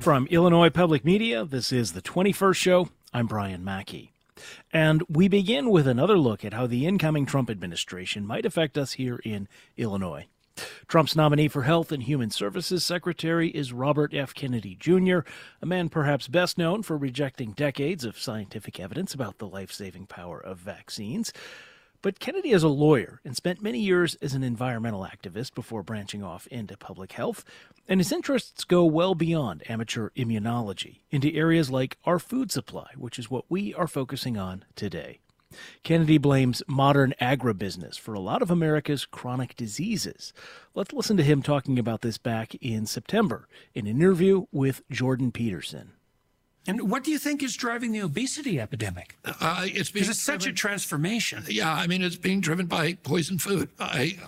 From Illinois Public Media, this is the 21st show. I'm Brian Mackey. And we begin with another look at how the incoming Trump administration might affect us here in Illinois. Trump's nominee for Health and Human Services Secretary is Robert F. Kennedy Jr., a man perhaps best known for rejecting decades of scientific evidence about the life-saving power of vaccines. But Kennedy is a lawyer and spent many years as an environmental activist before branching off into public health, and his interests go well beyond amateur immunology into areas like our food supply, which is what we are focusing on today. Kennedy blames modern agribusiness for a lot of America's chronic diseases. Let's listen to him talking about this back in September in an interview with Jordan Peterson. And what do you think is driving the obesity epidemic? It's such a transformation. Yeah, I mean, it's being driven by poison food, by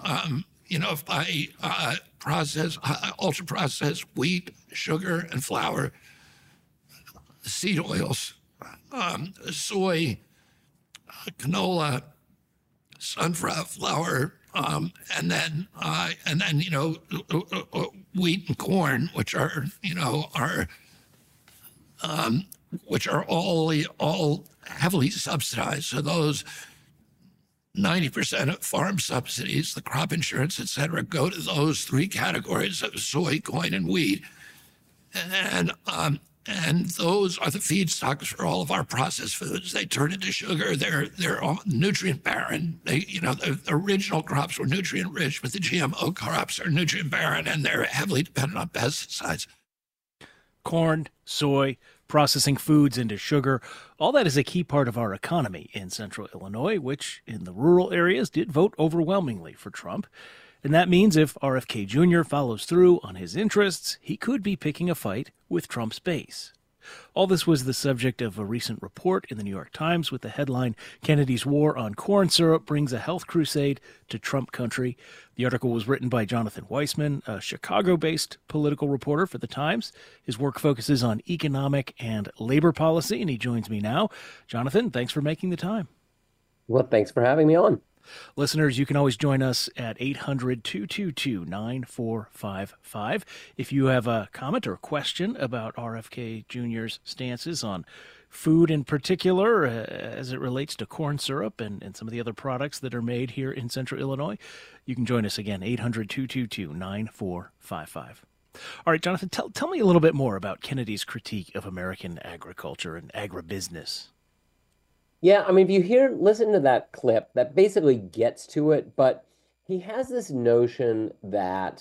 ultra-processed wheat, sugar, and flour, seed oils, soy, canola, sunflower, and then wheat and corn, which are all heavily subsidized. So those 90% of farm subsidies, the crop insurance, et cetera, go to those three categories of soy, corn, and wheat. And those are the feedstocks for all of our processed foods. They turn into sugar. They're all nutrient barren. The original crops were nutrient rich, but the GMO crops are nutrient barren, and they're heavily dependent on pesticides. Corn, soy, processing foods into sugar, all that is a key part of our economy in central Illinois, which in the rural areas did vote overwhelmingly for Trump. And that means if RFK Jr. follows through on his interests, he could be picking a fight with Trump's base. All this was the subject of a recent report in the New York Times with the headline, "Kennedy's War on Corn Syrup Brings a Health Crusade to Trump Country." The article was written by Jonathan Weissman, a Chicago-based political reporter for the Times. His work focuses on economic and labor policy, and he joins me now. Jonathan, thanks for making the time. Well, thanks for having me on. Listeners, you can always join us at 800-222-9455. If you have a comment or a question about RFK Jr.'s stances on food in particular, as it relates to corn syrup and some of the other products that are made here in central Illinois, you can join us again, 800-222-9455. All right, Jonathan, tell me a little bit more about Kennedy's critique of American agriculture and agribusiness. Yeah, I mean, if you listen to that clip, that basically gets to it, but he has this notion that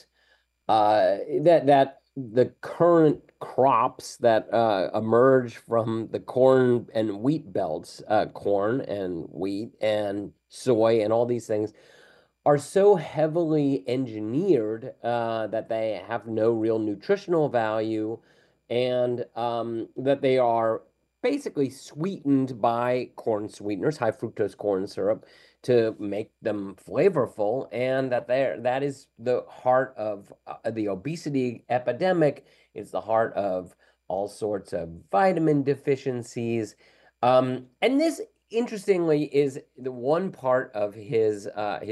that the current crops that emerge from the corn and wheat belts, corn and wheat and soy and all these things, are so heavily engineered that they have no real nutritional value, and that they are basically sweetened by corn sweeteners, high fructose corn syrup, to make them flavorful, and that is the heart of the obesity epidemic. It's the heart of all sorts of vitamin deficiencies, and this, interestingly, is the one part of his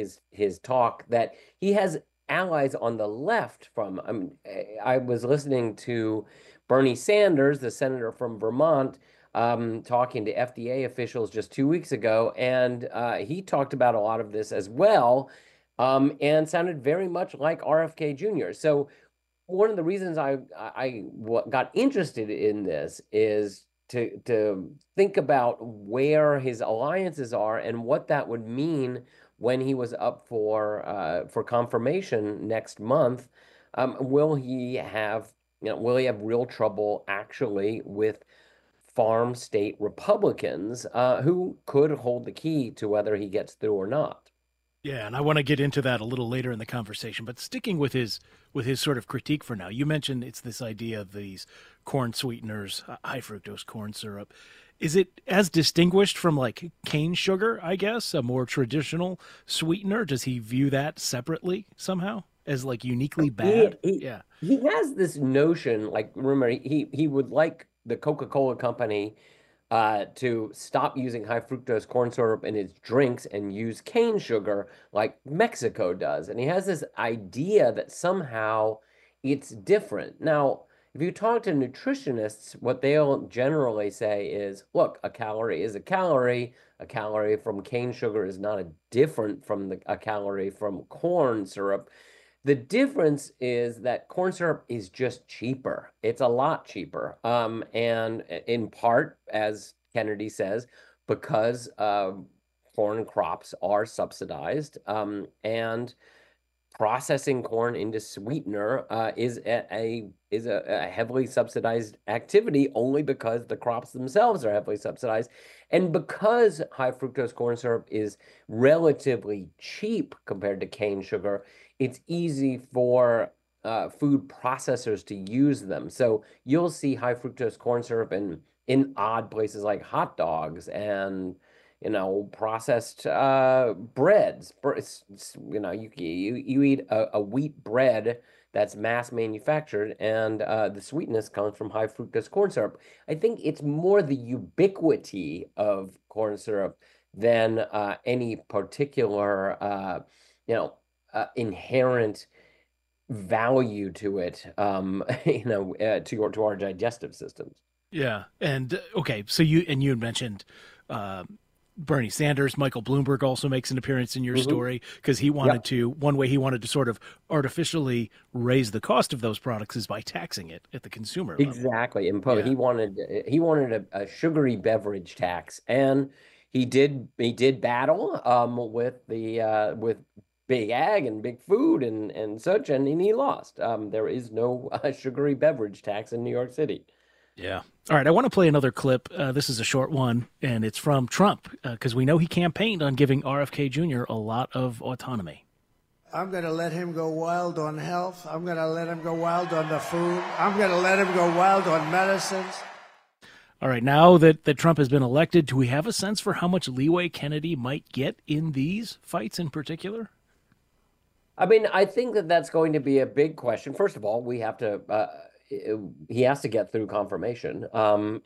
talk that he has allies on the left from. I was listening to Bernie Sanders, the senator from Vermont, talking to FDA officials just 2 weeks ago, and he talked about a lot of this as well, and sounded very much like RFK Jr. So one of the reasons I got interested in this is to think about where his alliances are and what that would mean when he was up for confirmation next month. Will he have real trouble actually with farm state Republicans who could hold the key to whether he gets through or not? Yeah, and I want to get into that a little later in the conversation, but sticking with his sort of critique for now, you mentioned it's this idea of these corn sweeteners, high fructose corn syrup. Is it as distinguished from like cane sugar, I guess, a more traditional sweetener? Does he view that separately somehow as like uniquely bad? He has this notion, like, remember, he would like the Coca-Cola company to stop using high fructose corn syrup in its drinks and use cane sugar like Mexico does. And he has this idea that somehow it's different. Now, if you talk to nutritionists, what they'll generally say is, look, a calorie is a calorie. A calorie from cane sugar is not different from a calorie from corn syrup. The difference is that corn syrup is just cheaper. It's a lot cheaper. And in part, as Kennedy says, because corn crops are subsidized, and processing corn into sweetener is a heavily subsidized activity only because the crops themselves are heavily subsidized. And because high fructose corn syrup is relatively cheap compared to cane sugar, it's easy for food processors to use them. So you'll see high fructose corn syrup in odd places like hot dogs and processed breads. You eat a wheat bread that's mass manufactured, and the sweetness comes from high fructose corn syrup. I think it's more the ubiquity of corn syrup than any particular, inherent value to it, to our digestive systems. Yeah, and okay, so you had mentioned Bernie Sanders. Michael Bloomberg also makes an appearance in your story because he wanted to, one way he wanted to sort of artificially raise the cost of those products is by taxing it at the consumer level. Exactly. He wanted a sugary beverage tax, and he did battle with Big Ag and Big Food and such, and he lost. There is no sugary beverage tax in New York City. Yeah. All right. I want to play another clip. This is a short one, and it's from Trump, because we know he campaigned on giving RFK Jr. a lot of autonomy. I'm going to let him go wild on health. I'm going to let him go wild on the food. I'm going to let him go wild on medicines. All right. Now that Trump has been elected, do we have a sense for how much leeway Kennedy might get in these fights in particular? I mean, I think that's going to be a big question. First of all, we have to... he has to get through confirmation. Now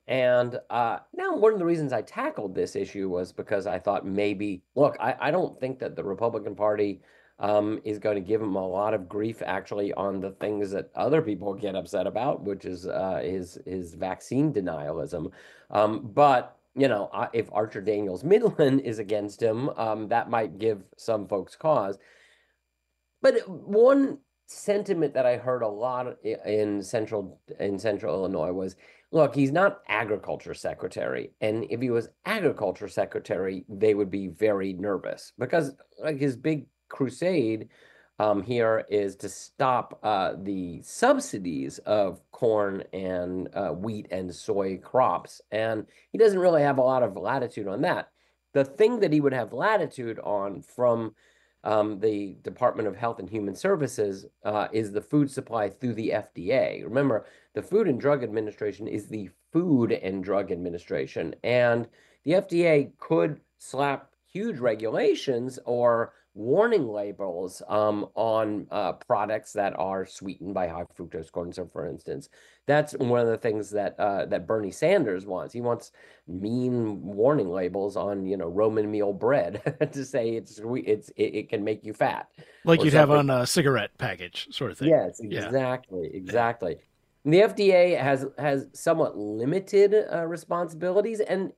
one of the reasons I tackled this issue was because I thought maybe, look, I don't think that the Republican Party is going to give him a lot of grief actually on the things that other people get upset about, which is his vaccine denialism. But if Archer Daniels Midland is against him, that might give some folks cause. But one sentiment that I heard a lot in central Illinois was, look, he's not agriculture secretary, and if he was agriculture secretary, they would be very nervous because his big crusade here is to stop the subsidies of corn and wheat and soy crops, and he doesn't really have a lot of latitude on that. The thing that he would have latitude on from the Department of Health and Human Services is the food supply through the FDA. Remember, the Food and Drug Administration is the Food and Drug Administration, and the FDA could slap huge regulations or warning labels on products that are sweetened by high fructose corn syrup, for instance. That's one of the things that Bernie Sanders wants. He wants mean warning labels on Roman meal bread to say it can make you fat, like you'd have on a cigarette package, sort of thing. Yes, exactly, exactly. And the FDA has somewhat limited responsibilities, and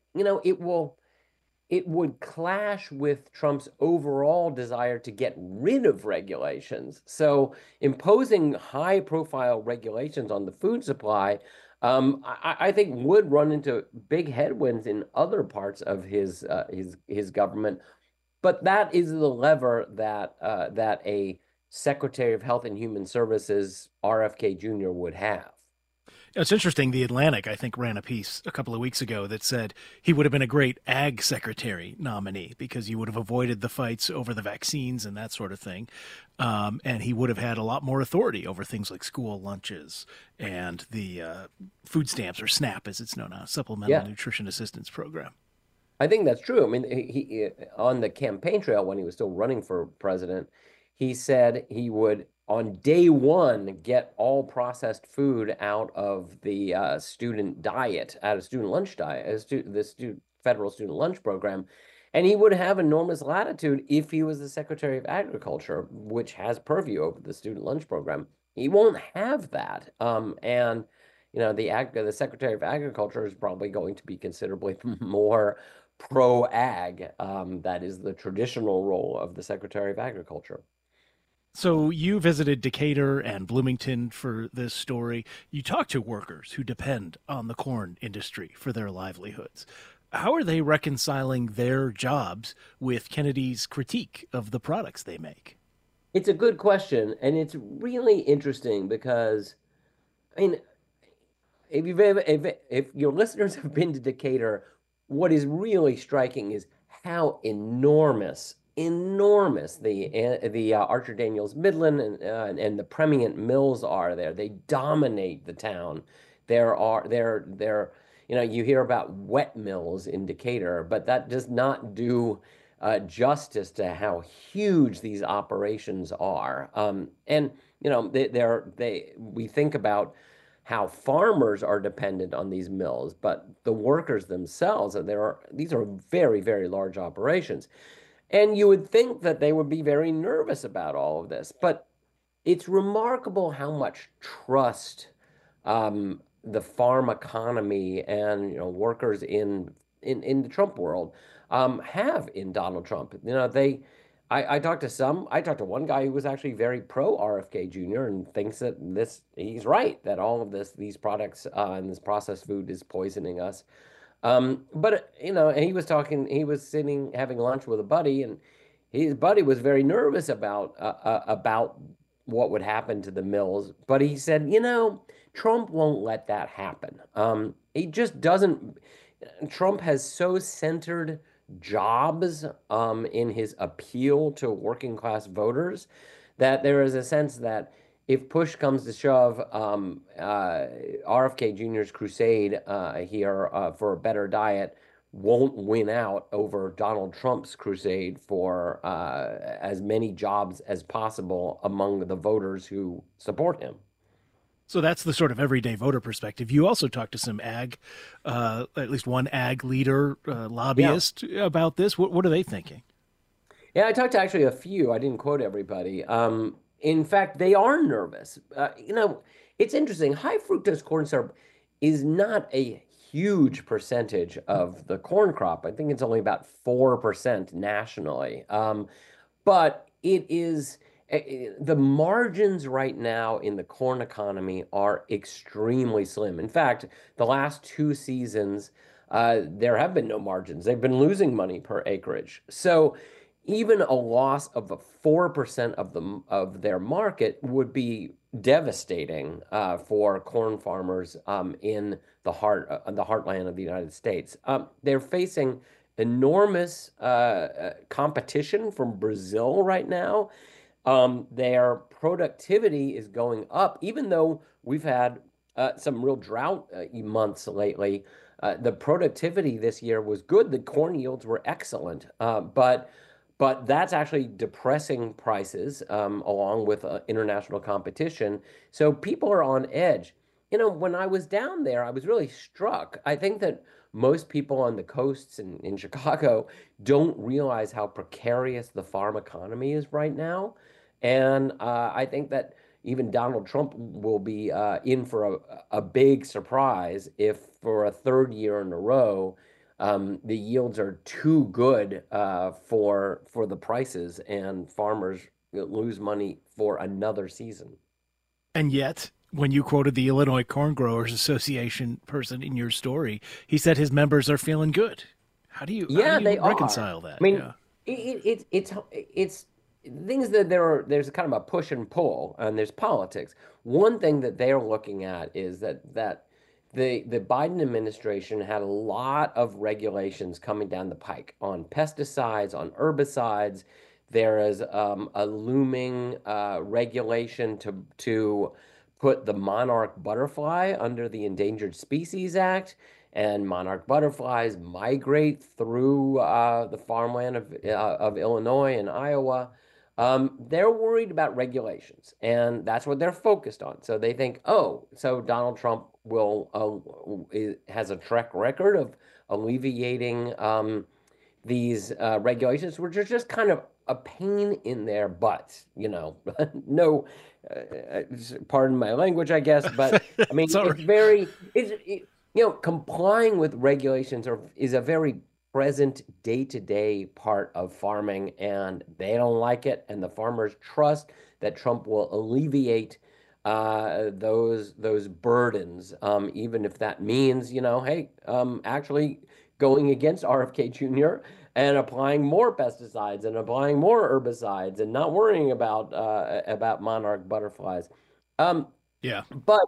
it would clash with Trump's overall desire to get rid of regulations. So imposing high-profile regulations on the food supply, I think would run into big headwinds in other parts of his government. But that is the lever that a Secretary of Health and Human Services, RFK Jr., would have. It's interesting. The Atlantic, I think, ran a piece a couple of weeks ago that said he would have been a great ag secretary nominee because he would have avoided the fights over the vaccines and that sort of thing. And he would have had a lot more authority over things like school lunches and the food stamps, or SNAP as it's known now, Supplemental Nutrition Assistance Program. I think that's true. I mean, he on the campaign trail when he was still running for president, he said he would, on day one, get all processed food out of the student diet, out of student lunch diet, the federal student lunch program. And he would have enormous latitude if he was the Secretary of Agriculture, which has purview over the student lunch program. He won't have that. And the Secretary of Agriculture is probably going to be considerably more pro-ag. That is the traditional role of the Secretary of Agriculture. So you visited Decatur and Bloomington for this story. You talked to workers who depend on the corn industry for their livelihoods. How are they reconciling their jobs with Kennedy's critique of the products they make? It's a good question, and it's really interesting because, I mean, if your listeners have been to Decatur, what is really striking is how enormous the Archer Daniels Midland and the Premiant Mills are there. They dominate the town. You hear about wet mills in Decatur, but that does not do justice to how huge these operations are. And we think about how farmers are dependent on these mills, but the workers themselves, these are very, very large operations. And you would think that they would be very nervous about all of this, but it's remarkable how much trust the farm economy and workers in the Trump world have in Donald Trump. I talked to one guy who was actually very pro RFK Jr. and thinks that he's right, that all of these products and this processed food is poisoning us. But he was sitting having lunch with a buddy, and his buddy was very nervous about what would happen to the mills. But he said, Trump won't let that happen. He just doesn't. Trump has so centered jobs in his appeal to working class voters that there is a sense that if push comes to shove, RFK Jr.'s crusade here for a better diet won't win out over Donald Trump's crusade for as many jobs as possible among the voters who support him. So that's the sort of everyday voter perspective. You also talked to some at least one ag leader, lobbyist about this. What are they thinking? Yeah, I talked to actually a few. I didn't quote everybody. In fact, they are nervous. It's interesting. High fructose corn syrup is not a huge percentage of the corn crop. I think it's only about 4% nationally. But it is the margins right now in the corn economy are extremely slim. In fact, the last 2 seasons, there have been no margins. They've been losing money per acreage. So even a loss of 4% of their market would be devastating for corn farmers in the heartland of the United States. They're facing enormous competition from Brazil right now. Their productivity is going up, even though we've had some real drought months lately. The productivity this year was good. The corn yields were excellent, but that's actually depressing prices along with international competition. So people are on edge. When I was down there, I was really struck. I think that most people on the coasts in Chicago don't realize how precarious the farm economy is right now. And I think that even Donald Trump will be in for a big surprise if for a third year in a row, the yields are too good for the prices and farmers lose money for another season. And yet, when you quoted the Illinois Corn Growers Association person in your story, he said his members are feeling good. How do you reconcile that? I mean, it's things that there's kind of a push and pull, and there's politics. One thing that they're looking at is that the Biden administration had a lot of regulations coming down the pike on pesticides, on herbicides. There is a looming regulation to put the monarch butterfly under the Endangered Species Act, and monarch butterflies migrate through the farmland of Illinois and Iowa. They're worried about regulations, and that's what they're focused on. So they think, so Donald Trump has a track record of alleviating these regulations, which are just kind of a pain in their butts, no, pardon my language, I guess, but I mean, complying with regulations is a very present day-to-day part of farming, and they don't like it, and the farmers trust that Trump will alleviate those burdens, even if that means, hey, actually going against RFK Jr. and applying more pesticides and applying more herbicides and not worrying about monarch butterflies. Yeah. But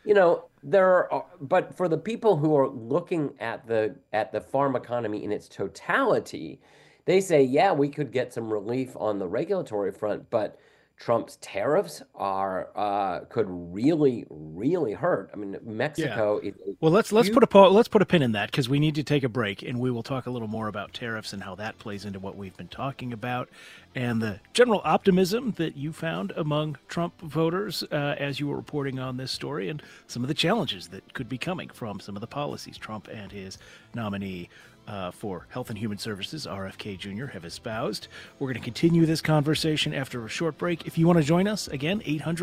but for the people who are looking at the farm economy in its totality, they say, yeah, we could get some relief on the regulatory front, but Trump's tariffs could really, really hurt. I mean, Mexico. Yeah. Well, let's put a pin in that, because we need to take a break, and we will talk a little more about tariffs and how that plays into what we've been talking about, and the general optimism that you found among Trump voters as you were reporting on this story, and some of the challenges that could be coming from some of the policies Trump and his nominee for Health and Human Services, RFK Jr., have espoused. We're going to continue this conversation after a short break. If you want to join us, again,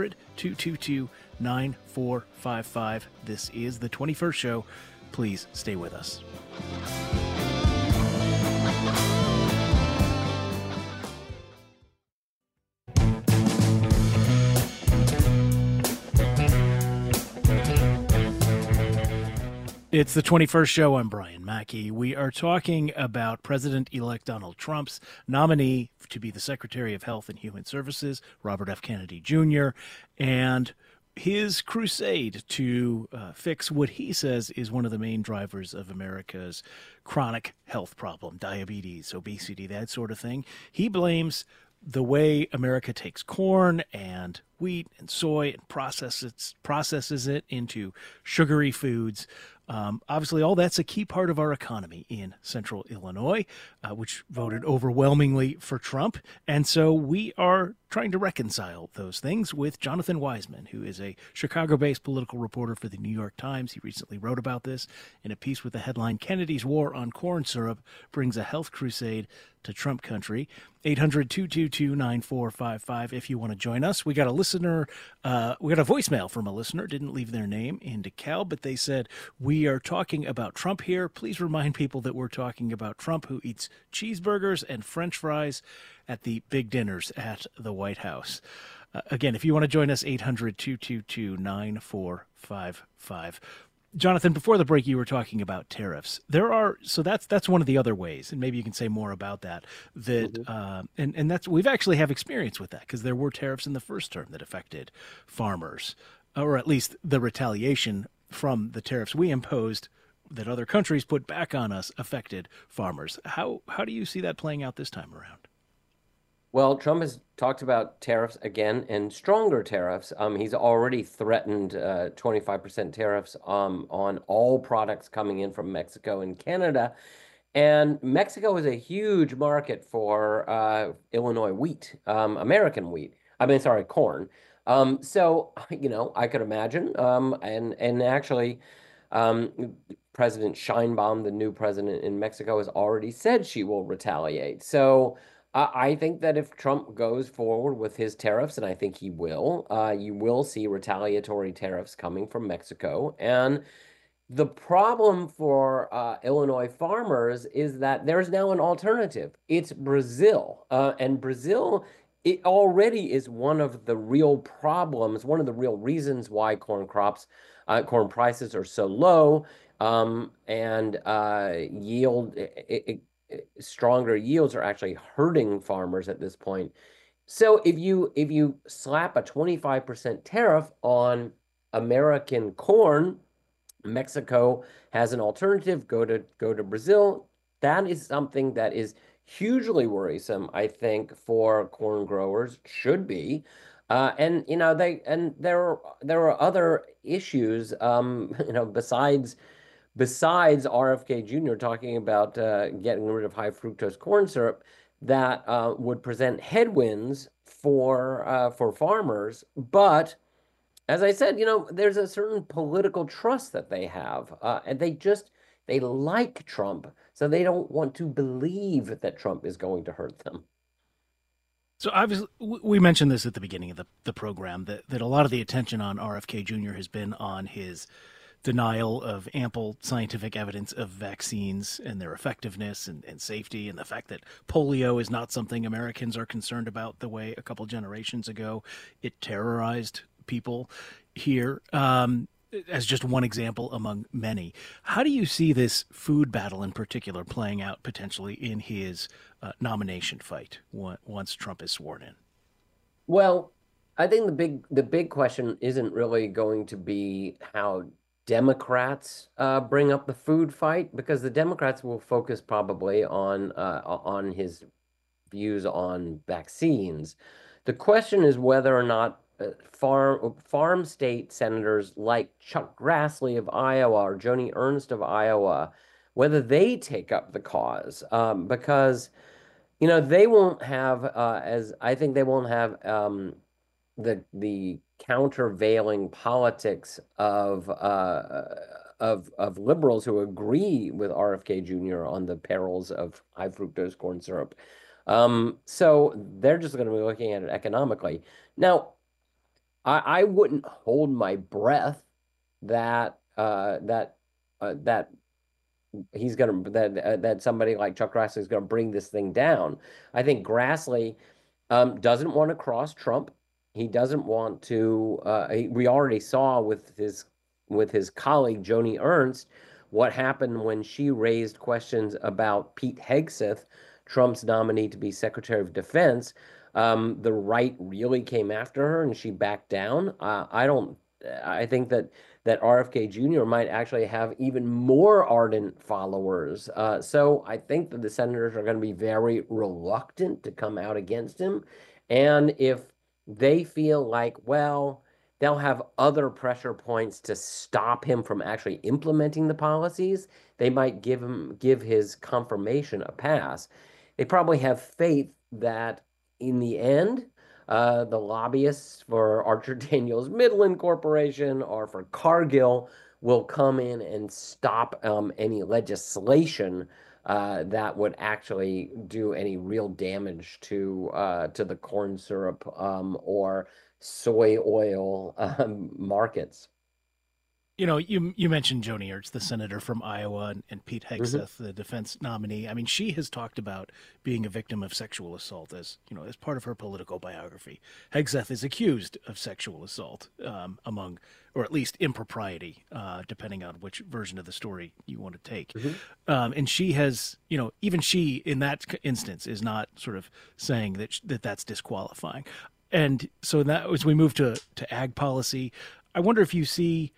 800-222-9455. This is the 21st show. Please stay with us. It's the 21st show. I'm Brian Mackey. We are talking about President-elect Donald Trump's nominee to be the Secretary of Health and Human Services, Robert F. Kennedy Jr., and his crusade to fix what he says is one of the main drivers of America's chronic health problem, diabetes, obesity, that sort of thing. He blames the way America takes corn and wheat and soy and processes it into sugary foods. Obviously, all that's a key part of our economy in central Illinois, which voted overwhelmingly for Trump. And so we are trying to reconcile those things with Jonathan Weisman, who is a Chicago-based political reporter for the New York Times. He recently wrote about this in a piece with the headline, "Kennedy's War on Corn Syrup Brings a Health Crusade to Trump Country." 800-222-9455 if you want to join us. We got a listener, we got a voicemail from a listener, didn't leave their name, in DeKalb, but they said, "We are talking about Trump here. Please remind people that we're talking about Trump, who eats cheeseburgers and French fries at the big dinners at the White House." Again, if you want to join us, 800-222-9455. Jonathan, before the break, you were talking about tariffs. So that's one of the other ways, and maybe you can say more about that. And that's, we've actually have experience with that, because there were tariffs in the first term that affected farmers, or at least the retaliation from the tariffs we imposed that other countries put back on us affected farmers. How do you see that playing out this time around? Well, Trump has talked about tariffs again, and stronger tariffs. He's already threatened 25% tariffs on all products coming in from Mexico and Canada. And Mexico is a huge market for Illinois wheat, American wheat. Corn. So, I could imagine, and actually, President Sheinbaum, the new president in Mexico, has already said she will retaliate. So I think that if Trump goes forward with his tariffs, and I think he will, you will see retaliatory tariffs coming from Mexico. And the problem for Illinois farmers is that there's now an alternative. It's Brazil. And Brazil, it already is one of the real problems, one of the real reasons why corn prices are so low, and stronger yields are actually hurting farmers at this point. So if you slap a 25% tariff on American corn, Mexico has an alternative. Go to Brazil. That is something that is hugely worrisome, I think, for corn growers. Should be. And there are other issues, besides RFK Jr. talking about getting rid of high fructose corn syrup, that would present headwinds for farmers. But as I said, there's a certain political trust that they have, and they like Trump, so they don't want to believe that Trump is going to hurt them. So obviously, we mentioned this at the beginning of the program that a lot of the attention on RFK Jr. has been on his denial of ample scientific evidence of vaccines and their effectiveness and safety, and the fact that polio is not something Americans are concerned about the way a couple generations ago it terrorized people here. As just one example among many. How do you see this food battle in particular playing out potentially in his nomination fight once Trump is sworn in? Well, I think the big question isn't really going to be how Democrats bring up the food fight, because the Democrats will focus probably on his views on vaccines. The question is whether or not farm state senators like Chuck Grassley of Iowa or Joni Ernst of Iowa, whether they take up the cause, because they won't have as I think they won't have the countervailing politics of liberals who agree with RFK Jr. on the perils of high fructose corn syrup. So they're just going to be looking at it economically. Now, I wouldn't hold my breath that that he's gonna that somebody like Chuck Grassley is gonna bring this thing down. I think Grassley doesn't want to cross Trump. He doesn't want to. We already saw with his colleague Joni Ernst what happened when she raised questions about Pete Hegseth, Trump's nominee to be Secretary of Defense. The right really came after her, and she backed down. I don't. I think that RFK Jr. might actually have even more ardent followers. So I think that the senators are going to be very reluctant to come out against him, and if they feel like, well, they'll have other pressure points to stop him from actually implementing the policies, they might give his confirmation a pass. They probably have faith that in the end, the lobbyists for Archer Daniels Midland Corporation or for Cargill will come in and stop any legislation that would actually do any real damage to the corn syrup or soy oil markets. You mentioned Joni Ernst, the senator from Iowa, and Pete Mm-hmm. Hegseth, the defense nominee. I mean, she has talked about being a victim of sexual assault as part of her political biography. Hegseth is accused of sexual assault or at least impropriety, depending on which version of the story you want to take. Mm-hmm. And she has, even she in that instance is not sort of saying that's disqualifying. And so that as we move to ag policy, I wonder if you see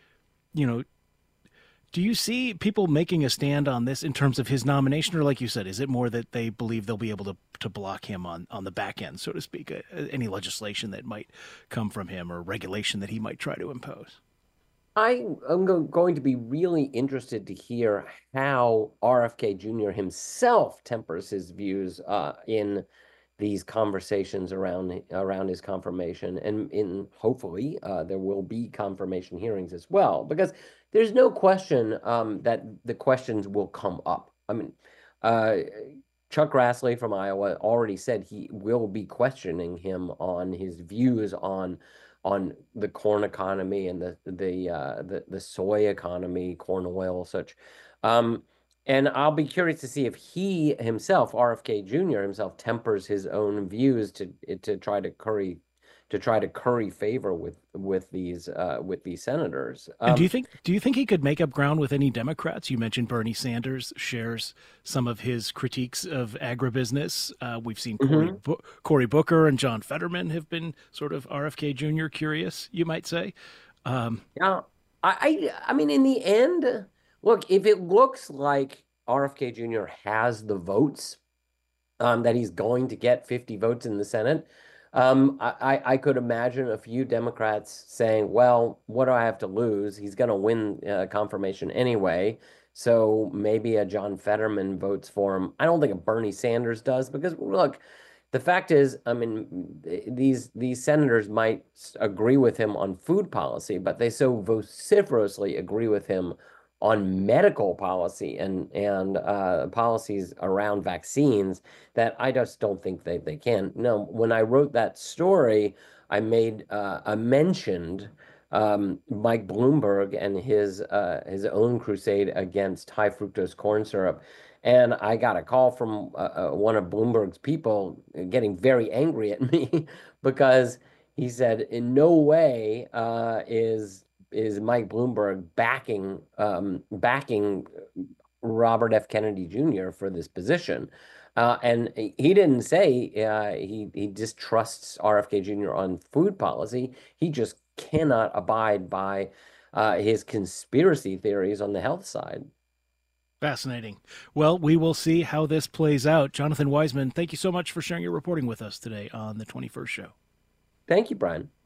do you see people making a stand on this in terms of his nomination, or like you said, is it more that they believe they'll be able to block him on the back end, so to speak, any legislation that might come from him or regulation that he might try to impose? I am going to be really interested to hear how RFK Jr. himself tempers his views in these conversations around his confirmation, and in hopefully there will be confirmation hearings as well, because there's no question that the questions will come up. I mean, Chuck Grassley from Iowa already said he will be questioning him on his views on the corn economy and the soy economy, corn oil, such. And I'll be curious to see if he himself, RFK Jr. himself, tempers his own views to try to curry favor with these senators. And do you think he could make up ground with any Democrats? You mentioned Bernie Sanders shares some of his critiques of agribusiness. We've seen Cory Booker and John Fetterman have been sort of RFK Jr. curious, you might say. Yeah, I mean, in the end, look, if it looks like RFK Jr. has the votes, that he's going to get 50 votes in the Senate, I could imagine a few Democrats saying, well, what do I have to lose? He's going to win confirmation anyway. So maybe a John Fetterman votes for him. I don't think a Bernie Sanders does, because look, the fact is, I mean, these senators might agree with him on food policy, but they so vociferously agree with him on medical policy and policies around vaccines that I just don't think they can. No, when I wrote that story, I mentioned Mike Bloomberg and his own crusade against high fructose corn syrup. And I got a call from one of Bloomberg's people getting very angry at me because he said, in no way is Mike Bloomberg backing Robert F. Kennedy Jr. for this position. And he didn't say he distrusts RFK Jr. on food policy. He just cannot abide by his conspiracy theories on the health side. Fascinating. Well, we will see how this plays out. Jonathan Weisman, thank you so much for sharing your reporting with us today on the 21st Show. Thank you, Brian.